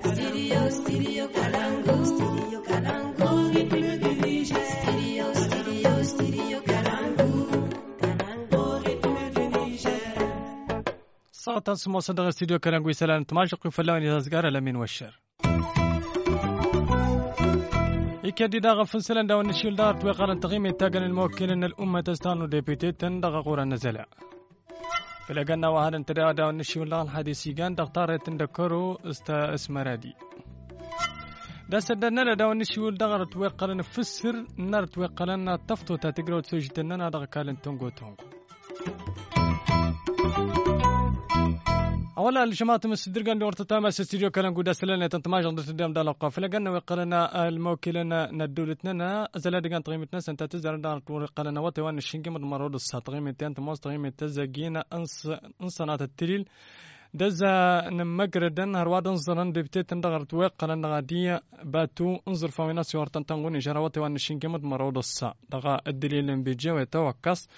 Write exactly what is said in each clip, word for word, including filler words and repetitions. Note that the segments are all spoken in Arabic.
Studio, studio Kalangu. Studio Kalangu. Ritme du Niger. Studio, studio, studio Kalangu. Kalangu. Ritme du Niger. صوت اسمه صدق استديو كلانغوي سلام تماشق فلان يزغار لمن وشر يكدي داغ فنسلن داون الشيل دار توقع تقييم التاجن الموكل ان الامه تستانو ديبيتي تندغ قرا نزلا فلقنا وهذا انتدى داون الشيل دار الحديثي كان دختار تندكرو استا اسمرادي دا سدنا داون الشيل دار توقع نفسر نار توقع لنا تفتو تاتجرو تسوجتنا دغ كالن تونغو تونغو أولا الجماعة مستدرجان دورت تاما استديو كلام قد سلنا تنتماج عند تدام دالقة فلقنا وقلنا الموكلنا ندولتنا زلادقان تقيمتنا سنت تزر دار قلنا وتوان الشنقي من مرود الساتقيمتين تماس تقيمت تزجينا أنص أنصنات التليل دزا نمجردن هرواد انظرن دبتت ندغر توقلنا غادية باتو انظر فامينا سيورتن تنقوني جراوات وان الشنقي من مرود السا دغا الدليل بيجي ويتوكس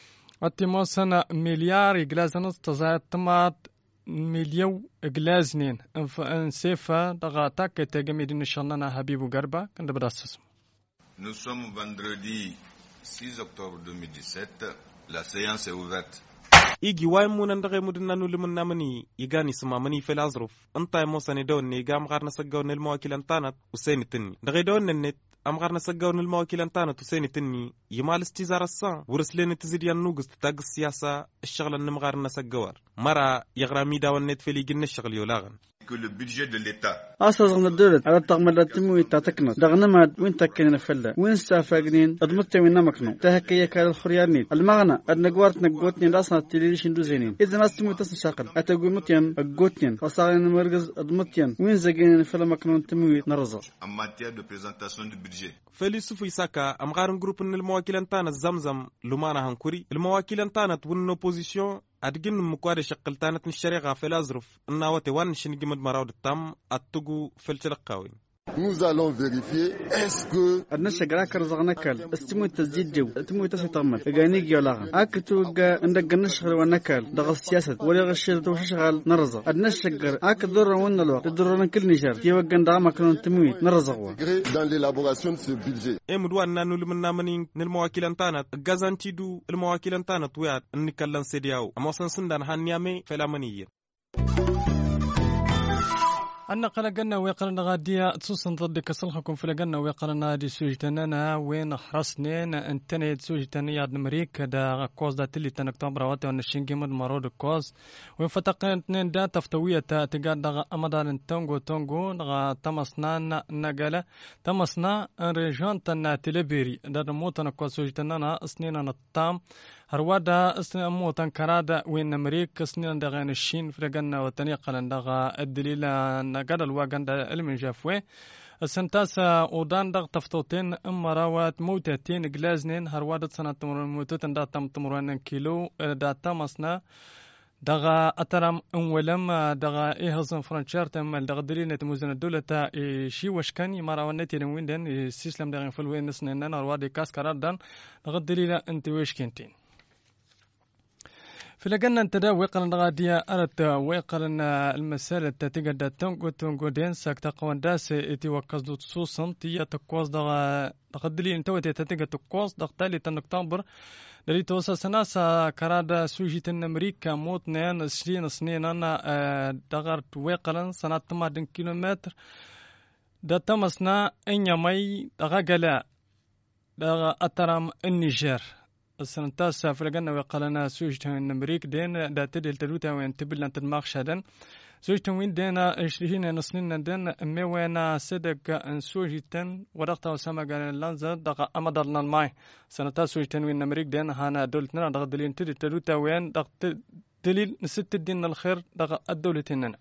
أتموسنا مليار إجلازنا تزايد تمات مليو إجلازنين انسيفا دغاتاك تجميد نشاننا حبيبو غربا كند بداسس. Nous sommes vendredi six octobre deux mille dix-sept. La séance est ouverte. igi way munan ndage mudna nu limun namani igani suma mani fel azruf anta mosani don ni gam garna sagaw nel mawakilan tanat usaini tinni ndage don net am garna sagaw nel mawakilan tanat usaini tinni yimal istizara sa wurslene tzidiyan nugus tag siyasa الشغل ان مغارنا سغوار مرا يغرامي داون نت فيلي جن الشغل يولاغن Que le budget de l'État أصلاً الدولة على التقمد تموي تتكنت دغنما وين تكن فلا وين سافقنين أضمت وين نمكنو تهكية كال الخريانين المغنى النجوارت نجوتني راسنا تليش ندوزينين إذا ما استمو تسشاقل أتقول متين أجوتين وصارين مرجز أضمتين وين زجين فلا مكنو تموي نرزق en matière de présentation du budget. فلسفي ساكا ام غارن جروب ان المواكلان تانا زمزم لمانا هنكوري المواكلان تانا ون اوبوزيسيون أدجن مقارنة شقلتانة الشريعة في الأزرف الناوتي وان شنجمد مراود التام أتجو في الشلقاوين. Nous allons vérifier est-ce que الناس جراكر زغنكال استمو تزيد جو استمو تسيطمر إجانيك يلاغن أكتو جا عندك النشغل ونكال دغ السياسة ولا غشيل توشغل نرزق الناس جر أك دور ون الوقت دورنا كل نشر يوجن دعم كلون تموي نرزقوا dans l'élaboration de ce budget. إمدوان نانو لمن نامنين المواكلان تانت جازان تيدو المواكلان تانت ويات النكالان سيدياو أما سنسندان هنيامي فلامنية. أن قلقنا ويقلنا غادية تصوصن ضدك صلحكم فلقنا ويقلنا دي سوجتنا وين حرسنين انتني سوجتنا ياد نمريك دا كوز دا تلي تنكتوبر واتي وان الشنجي من مرود كوز وين فتقين اتنين دا تفتوية تقاد دا أمدان تونغو تونغو دا تمسنا نقالة تمسنا ريجان تنا تلبيري دا موتنا كوز سوجتنا اسنين التام هروادا اسنا موتن كرادا وين امريكا سنين دغان الشين فرقنا وتني قلن دغا الدليل نقال الواقن دا علم جافوي السنتاسا ودان دغ تفتوتين امراوات موتتين جلازنين هروادا سنة تمرون موتتين دا تم تمرون كيلو دا تمسنا دغا اترام اولم دغا ايهزن فرنشار تم دغا دليل نتموزن الدولة تا شي وشكاني مراونتي نوين دن سيسلم دغن فلوين نسنن هروادي كاس كرادان دغا دليل انت ويش كنتين فلقنا انت دا ويقلن غادية أردت ويقلن المسألة تتقدد تنقو تنقو دين ساك تقوان داس اتي وقصدو تصوصن تيا تقواز دغا تقدلي انتوتي تتقد تقواز دغتالي تنكتابر دلي توسا سناسا كرادا سوجيتن أمريكا موت نين عشرين سنين انا دغرت ويقلن سنة تمادن كيلومتر دا تمسنا انيا مي دغا قلا دغا اترام النيجر السنتاسا فلقنا وقالنا سوجتن أمريك دين دا تدل تلوتا وين تبلن تدماغ شادن سوجتن وين دينا عشرين نصنين دين ميوانا صدق سوجتن ورقتا وسما قال لانزا دقا أمدرنا الماي سنتا سوجتن وين أمريك دين هانا دولتنا دقا دلين تدل تلوتا وين دقا دليل نست الدين الخير دقا الدولتنا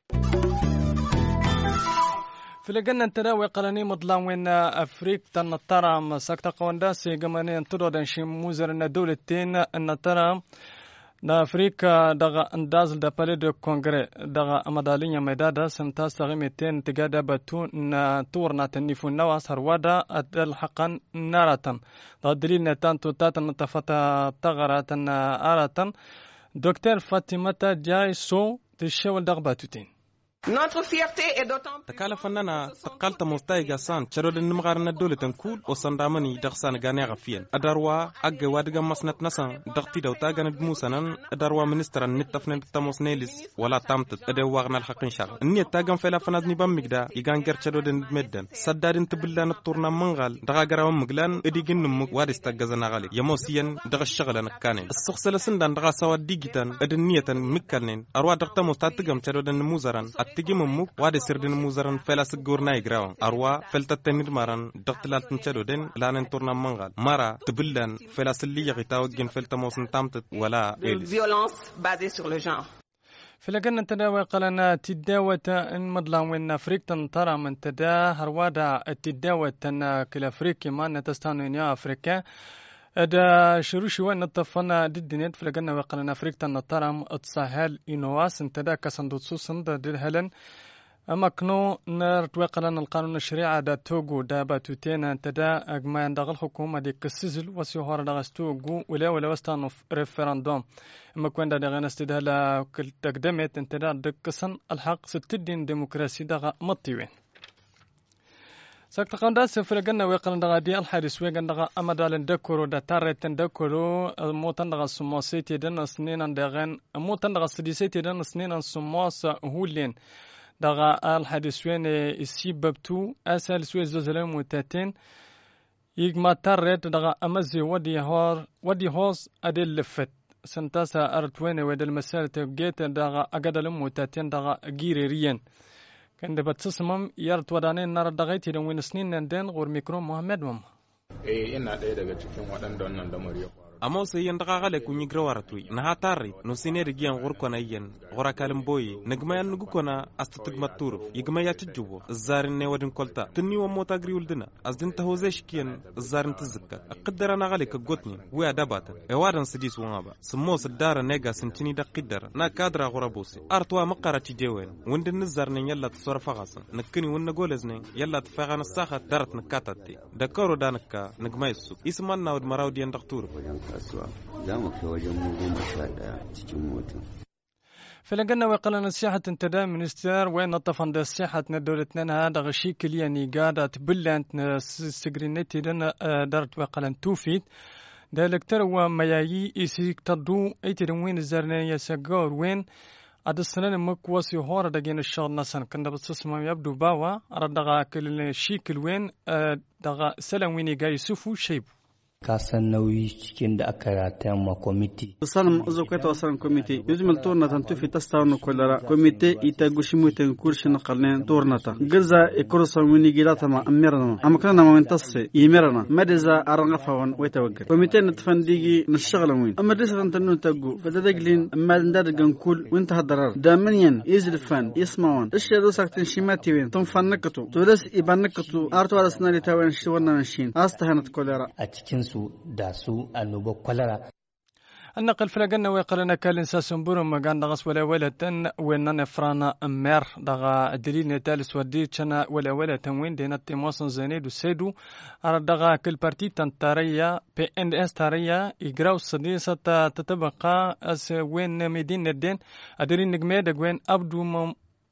فلقنا انتراوي قلني مضلان وين افريق تنطرا مساكتا قوانداسي قماني انترو دنشي موزر ان دولتين ان ترى دا افريقيا دغا انداز دا بالي دو كونغري دغا امدالين ميدادا سنتا سغيمتين تقادا باتو نا تورنا تنيفو نواس هروادا ادل حقا ناراتن دا دليل نتان توتات نتفتا تغراتن آراتن دكتور فاطمة جاي سو تشاول دغباتوتين تكالف أننا تقلت مستيقظ سان شرود النمغارنا الدولة تنكول وصندامني دخسان غاني غفيا أداروا أجا وادغا مسنت نسان دختي دو تاغان دموسانان أداروا منسترا نتفنن تاموس نيلس ولا تامتت أدواغنا الحقين شاغ النية تاغان فيلا فناد نبام مقدا يغان غير شرود مدن سدادين تبلان الطورنا منغال دغا غراوام مغلان ادي جن مك وادس تاغازنا غالي يموسيان دغا الشغل نكانين السخسل سندان دغا سوا ديجيتان أدنية مكانين أروا دغتا مستاتغم شرود النموزران أتجي ممك وادي سردن موزران فلا سجورنا يجراون أروا فلتا تنير ماران دقتلال تنشدودن لانن تورنا منغال مارا تبلن فلا سلي يغتاو جن فلتا موسن تامت ولا violence basée sur le genre. فلقنا تداوى قلنا تداوى ان مدلان وين افريقيا ترى من تدا هروادا تداوى تن كل افريقيا ما نتستانو يا افريقيا ادا شروشي وين نطفنا ضد فلقنا وقلنا افريقيا نترى الساحل انواس انتدا كسندوتسو سند دهلن أما كنو نرتوقلنا القانون الشريعة دا توغو دا باتوتين انتدا اجمعين دا الحكومة دي كسيزل وسيوهار دا غستوغو ولا ولا وستانو ريفراندوم أما كوين دا غانا استدهالا كل تقدمت انتدا دكسن الحق ستدين ديمقراسي دا مطيوين ساكت قنداس فلقنا ويقلن دا دي الحارس ويقن دا أمدال دكورو دا تاريتن دكورو موتن دا سموسيتي دن سنين دا غان موتن دا سديسيتي دن سنين سموس هولين دغا الحديث وين السببتو أسأل سوى زوزلم وتاتين يجمع ترت دغا أمزي ودي هار ودي هوس أدل لفت سنتاسا أرتوين ودل مسألة جيت دغا أجدلم وتاتين دغا جيريريان كان دبت تسمم يرت ودانين نار دغيتي دون وين سنين ندين غور ميكرو محمد مم إيه إن هذا إذا كتشوفون ودان دون ندمريو أما سيين دقاقة كوني جروارتوي نهاتاري نسيني رجيان غوركونا ين غورا كالمبوي نجمع نجوكونا أستتجمع يجمع يتجوه الزارن نودن كلتا تني وموتا غريولدنا أزدن تهوزش كين الزارن تزكى أقدر أنا غالك جوتني ويا دبات أوادن سديس وغابا سموس الدار نجا سنتني دا قدر نا كادرا غرابوسي أرتوا مقارة تجيوين وندن الزارن يلا تصرف غاصن نكني ونقولزني يلا تفاغن الساخة دارت نكاتتي دكارو دانكا نجمع السوق اسمنا ود مراودين دكتور za mu kai wajen mu goma sha ɗaya cikin motin. فلقنا وقلنا السياحة انتدى منستر وين نطفن دا السياحة ندولتنا هذا غشي كلياني قادة تبلانت سجرينتي لنا دارت وقلن توفيت دالكتر وميايي إسيك تدو ايتي وين الزرنية سجار وين عد السنة مكواسي هورا دقين الشغل نسان كنا بتصمم يبدو باوا ردغا كل شيكل وين دغا سلام ويني جاي سوفو شيبو kasan nauyi cikin da aka rataya ma kwamiti. Salam uzokaita wasaran kwamiti. Yuzmil tornata tufi tastawnu kollara. Kwamiti ita gushimuiten kurshin qalnen tornata. Gilza ikursa wini gilata ma amirana. Amakana ma wintasi yimirana. Madiza arangafawan waytawaggal. Kwamiti natfandigi nashghlan win. Amma disran tanu tagu. Fadadaglin amma ndargan kul winta hadarar. Damanyan yizlfan yismawan. Ishadu saktin shimati win. Tumfannakatu. Tulas ibannakatu. Artu ala snali tawen shiwana nashin. Astahanat kollara. A cikin su da su annoba kwalara. النقل فلقنا ويقلنا كالنسا سنبور مقان دغس ولا ولا تن وين نفرانا مير دغا دليل تالس ودي تشنا ولا ولا تنوين دينا تيموسن زينيدو سيدو على دغا كل بارتي تنتاريا بي ان اس تاريا يقراو السديسة تتبقى اس وين مدينة الدين ادرين نجمي دغوين ابدو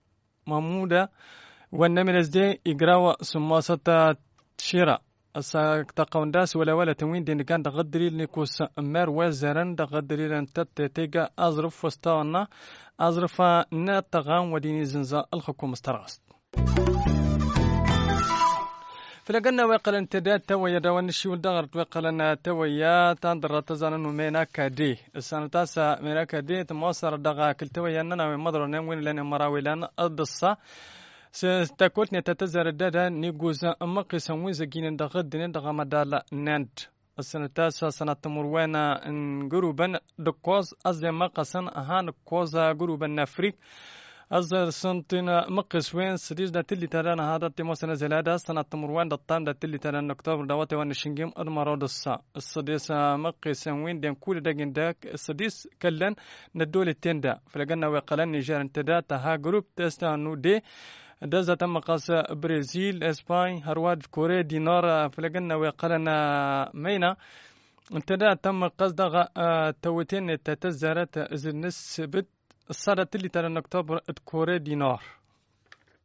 مامودا وين من ازدي يقراو سماسة شيرا أسا تقونداس ولا ولا تنوين دين كان تغدري نيكوس مر وزرن تغدري أن تتيجا أزرف وستانا أزرف نتغام وديني زنزا الحكومة استرغست. فلقنا وقال انتداد تويا دوان الشيول دغرت وقال أن تويا تندر تزان مينا كدي السنة تاسع مينا كدي تموصر دغا كل تويا أننا مضر نوين لنا مراوي لنا الدصة ستاكوتني تتزر الدادا نيجوزا أمقي سموي زجين دغد ندغ مدالا نند السنة تاسع سنة مروينا إن جروبا دكوز أزي مقصن أهان كوزا جروبا نفريق أزر سنتنا مقص وين سديس دا تلي ترانا هذا تموسنا زلادا سنة مروان دطام دا تلي ترانا أكتوبر دواتي وان الشنجيم أدمارو دسا السديس مقص وين دين كل داقين داك السديس كلن ندول التندا فلقنا وقلن نيجار انتدا تها جروب تستانو دي دازا تم قاس برازيل اسبان هرواد كوريا دينار فلقنا وقالنا مينا انتدا تم قصد توتين تتزارت از نسبت الصادة اللي ترى اكتوبر كوريا دينار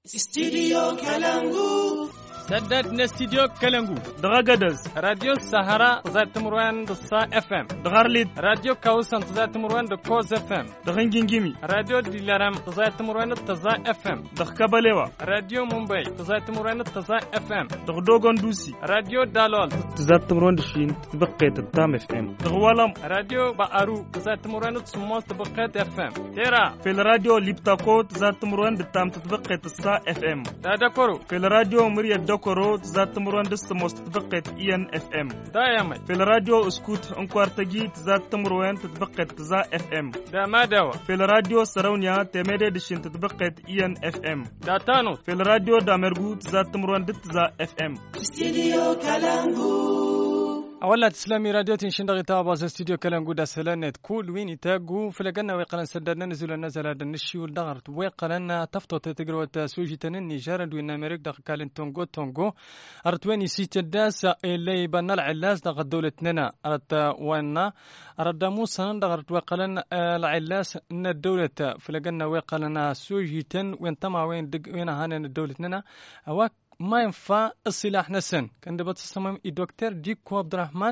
Studio Kalangu. سددنا استديو كالنجو دغاغدز راديو السهرة تزات مروان دصا اف ام دغارليد راديو كاوسان تزات مروان دكوز اف ام دغنجينجيمي راديو ديلارام تزات مروان تزا اف ام دغكاباليوا راديو مومباي تزات مروان تزا اف ام دغدوغون دوسي راديو دالول تزات مروان دشين تبقيت التام اف ام دغوالام راديو بارو تزات مروان تسموس تبقيت اف ام تيرا في الراديو ليبتاكو تزات مروان دتام تبقيت السا اف ام تادكورو في الراديو مريا كورو تزات مرون دست مستبقت اي ان اف ام دايما في الراديو اسكوت انكوارتجي تزات مرون تتبقت تزا اف ام دا ما دوا في الراديو سراونيا تميدي دشين تتبقت اي ان اف ام دا تانو في الراديو دامرغو تزات مرون دت تزا اف ام استديو كالانجو أولا تسلامي راديو تنشن دغي تابا استوديو كلام قد سلانت كل وين يتاقو فلقنا ويقلن سددنا نزول نزل هذا النشي والدغرت ويقلن تفتو تتقروا تسويجي تنني جارد وين أمريك دغ كالن تونغو تونغو أرتويني سيت الداس اللي بنا العلاس دغ دولتنا أرت وانا أرد موسى دغرت ويقلن العلاس إن الدولة فلقنا ويقلن سويجي تن وين تما وين دق وين هان دولتنا أواك ما ينفع السلاح نسن كان دبت الصمم الدكتور ديكو عبد الرحمن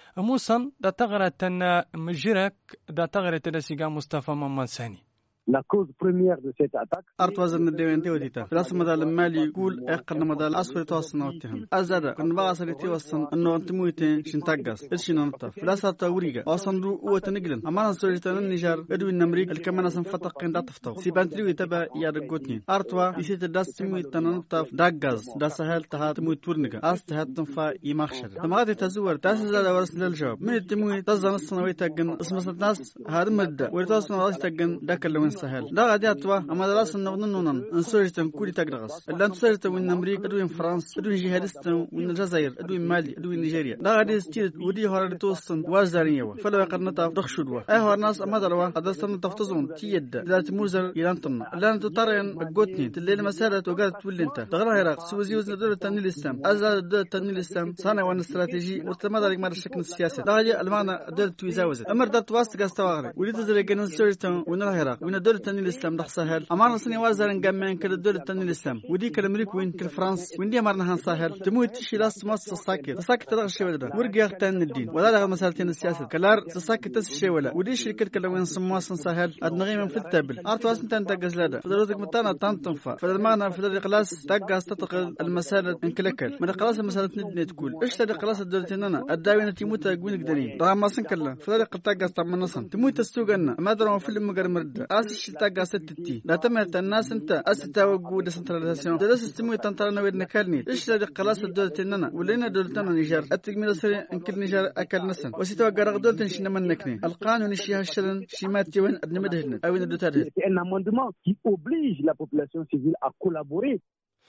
موسى دا تغرت مجرك دا تغرت السيغا مصطفى ممان ثاني. La cause première de cette attaque أرت وزن الدوين توديتا فلاس مدال المالي يقول إقرن مدال أسفل توصلنا واتهم أزادا كن بغاسل يتوصل أنه أنت مويتين شنتاقص إيش ننطف فلاس توريجا أصلا رو قوة نقلن أما نصوري تنن النجار أدوي النمريك الكمان سنفتق قين دا تفتو سيبانتريو يتبع يارقوتنين أرتوا يسيت الداس تموي تننطف داقص دا سهل تها تموي تورنقا أس تها تنفا يمخشد تمغادي تزور تاس زادا ورسل الجواب من التموي تزان الصنوي تاقن اسم الناس هذا مدة ورتوصلنا ورسل تاقن داك اللوين سهل دا غادي اتوا اما دراس نغننون انسوريتن كولي تاغرغس الا انسوريتن من امريكا ادوين فرنسا ادوين جهادستن من الجزائر ادوين مالي ادوين نيجيريا دا غادي ستيت ودي هورد توستن وازارينيوا فلو قرنتا دخشدوا اي هو الناس اما دروا هدستن تفتزون تيد ذات موزر يلانتن لا انت ترين غوتني الليل مساله وقالت تولي انت دغرا هيراق سوزيوز ندور تنيل الاسلام ازاد دول تنيل الاسلام صانع وان استراتيجي وتمدرك مر الشكل السياسي دا غادي المعنى دول تويزاوز امر دات واست غاستواغري وليت زريغن انسوريتن ونر هيراق وين دول الإسلام ده سهل أمانة سنة وازرن جمعين كل الدولة التانية الإسلام ودي كالأمريكا وين كل فرنسا وين دي أمرنا هان سهل تموت تشي لاس مصر ساكت ساكت تلغى الشيء ولا ورجع تاني الدين ولا لغى مسألتين السياسة كلار ساكت تس الشيء ولا ودي شركة كلا وين سمواصن سهل أدنغي من في التابل أرتواس نتان تجز لدا فدروتك متانا تنتنفع فالمعنى في ذلك خلاص تجز تتقل المسألة انكلكل من خلاص المسألة ندني تقول إيش تدي خلاص الدولتين أنا الداوين تيموت أقول قدرين رغم ما سنكلا فذلك تجز تعمل نصن تموت تستوجنا ما دروا في المجر مرد أسش تجز ستتي لا تمت الناس أنت أستا وجود سنتراليزاسيون درس استموي تنترنا وين نكلني إيش لدي خلاص الدولتين ولينا دولتنا نيجر التجميل سري إن كل نيجر أكل نسن وسيتوا جرق دولتين شنا من نكني القانون شيء هالشلن شيمات وين أبن مدهن أو وين دوتاره. C'est un amendement qui oblige la population civile à collaborer.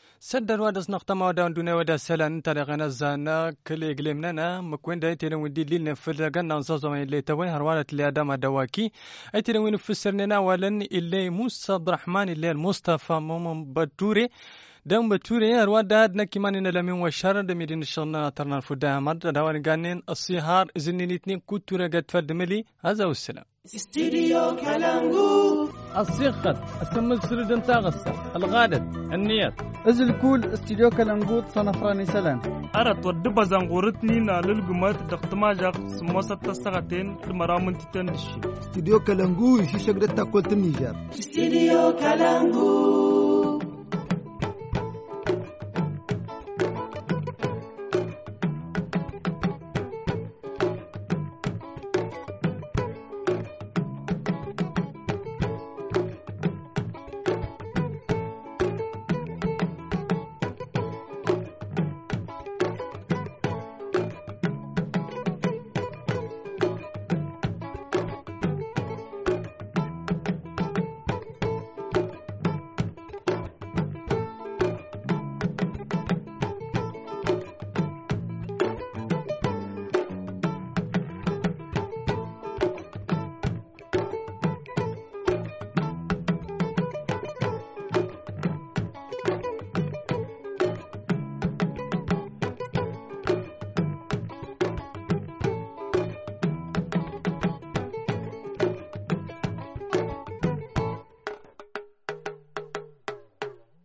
سدر وادس نقطة ودان دون ودا سلان تاريخنا زانا كل إقليمنا مكوين داي تيرن ودي لين فرقنا نصوصو اللي توي هروالة اللي أدام دواكي أي تيرن وين فسرنا ولن اللي موسى عبد الرحمن اللي المصطفى مومن باتوري دم باتوري هروال داد نكيمان نلمين وشار دميرين الشغلنا ترنا الفدا مرد دوان قانين الصهار إذن الاثنين كتورة قد فرد ملي هذا والسلام. استديو كالانجو الصيغة السمل سردن تاغسة الغادة النيات ازل كول استديو كالانجو صنفراني سلام أردت ودبا زنغورتني نالل قمات دقتماجاق سموسة تستغتين المرامن تتندشي استديو كالانجو يشيشك دتا قلت النيجر استديو كالانجو